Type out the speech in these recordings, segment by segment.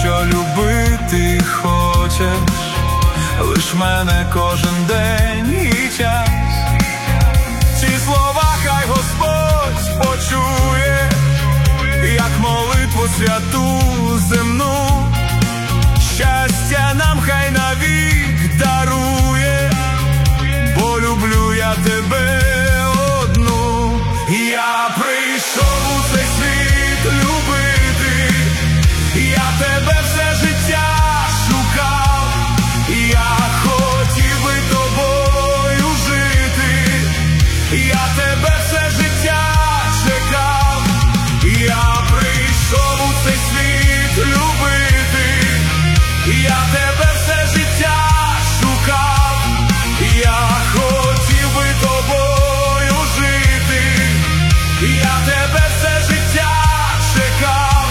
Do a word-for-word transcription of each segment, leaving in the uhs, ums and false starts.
що любити хочеш лиш мене кожен день і час. Ці слова хай Господь почує, як молитву святу земну. Щастя нам хай навік дарує, бо люблю я тебе одну. Я прийшов у цей світ любити, я тебе все життя шукав, я хотів би тобою жити, я тебе все життя чекав. Я прийшов у цей світ любити, я тебе все життя шукав, я хотів би тобою жити, я тебе все життя чекав.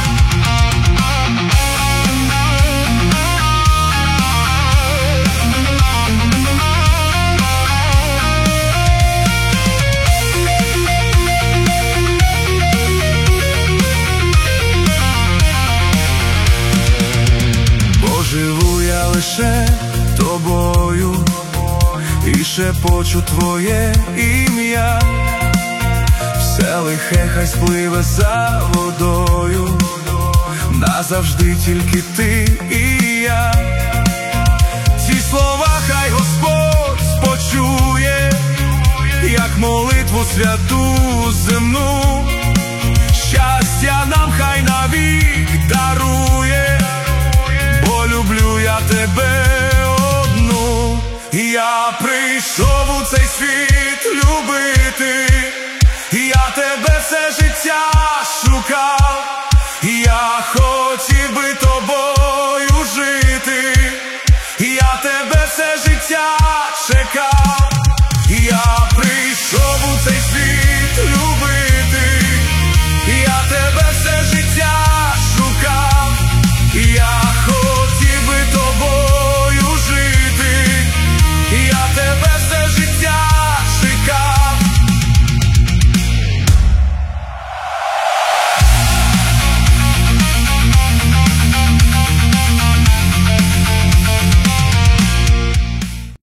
Бо живу я лише тобою і шепочу твоє ім'я. Все лихе хай спливе за водою, назавжди тільки ти і я. Ці слова хай Господь почує, як молитву святу земну. Щастя нам хай навік дарує, бо люблю я тебе одну. Я прийшов у цей світ любити, я тебе все життя шукав, я хотів би тобою жити, я тебе все життя